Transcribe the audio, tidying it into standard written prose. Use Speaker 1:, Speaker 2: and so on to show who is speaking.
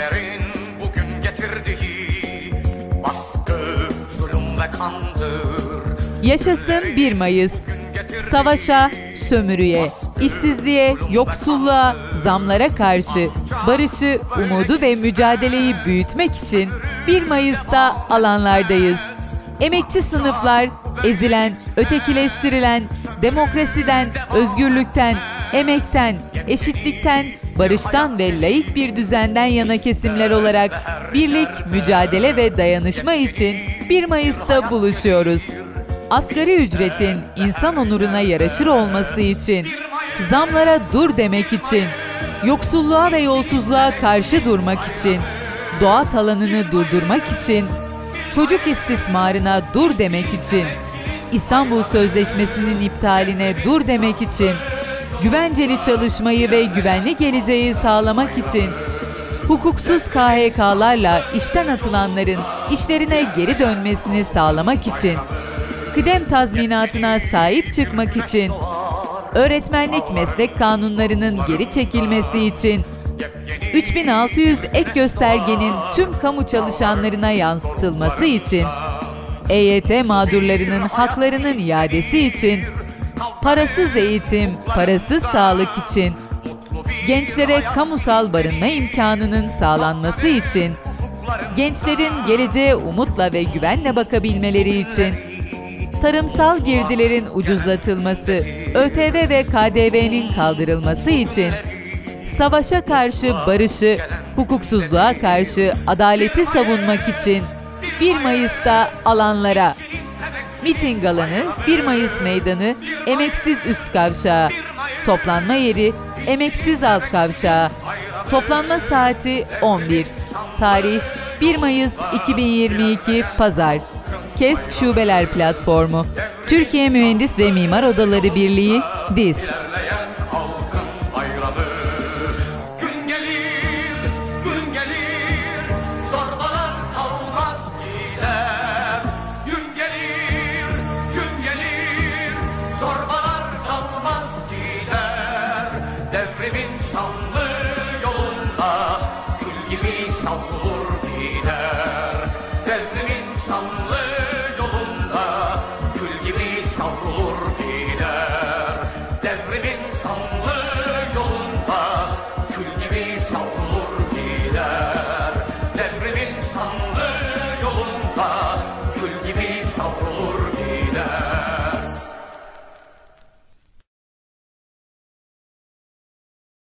Speaker 1: Kimilerin bugün getirdiği baskı, zulüm ve kandır.
Speaker 2: Yaşasın 1 Mayıs. Savaşa, sömürüye, işsizliğe, yoksulluğa, zamlara karşı barışı, umudu ve mücadeleyi büyütmek için 1 Mayıs'ta alanlardayız. Emekçi sınıflar, ezilen, ötekileştirilen, demokrasiden, özgürlükten, emekten, eşitlikten, barıştan ve laik bir düzenden yana kesimler olarak birlik, mücadele ve dayanışma için 1 Mayıs'ta buluşuyoruz. Asgari ücretin insan onuruna yaraşır olması için, zamlara dur demek için, yoksulluğa ve yolsuzluğa karşı durmak için, doğa talanını durdurmak için, çocuk istismarına dur demek için, İstanbul Sözleşmesi'nin iptaline dur demek için, güvenceli çalışmayı ve güvenli geleceği sağlamak için, hukuksuz KHK'larla işten atılanların işlerine geri dönmesini sağlamak için, kıdem tazminatına sahip çıkmak için, öğretmenlik meslek kanunlarının geri çekilmesi için, 3600 ek göstergenin tüm kamu çalışanlarına yansıtılması için, EYT mağdurlarının haklarının iadesi için, parasız eğitim, parasız sağlık için, gençlere kamusal barınma imkanının sağlanması için, gençlerin geleceğe umutla ve güvenle bakabilmeleri için, tarımsal girdilerin ucuzlatılması, ÖTV ve KDV'nin kaldırılması için, savaşa karşı barışı, hukuksuzluğa karşı adaleti savunmak için 1 Mayıs'ta alanlara, miting alanı 1 Mayıs Meydanı, Emeksiz Üst Kavşağı, toplanma yeri Emeksiz Alt Kavşağı, toplanma saati 11, tarih 1 Mayıs 2022 Pazar. KESK Şubeler Platformu, Türkiye Mühendis ve Mimar Odaları Birliği, DİSK.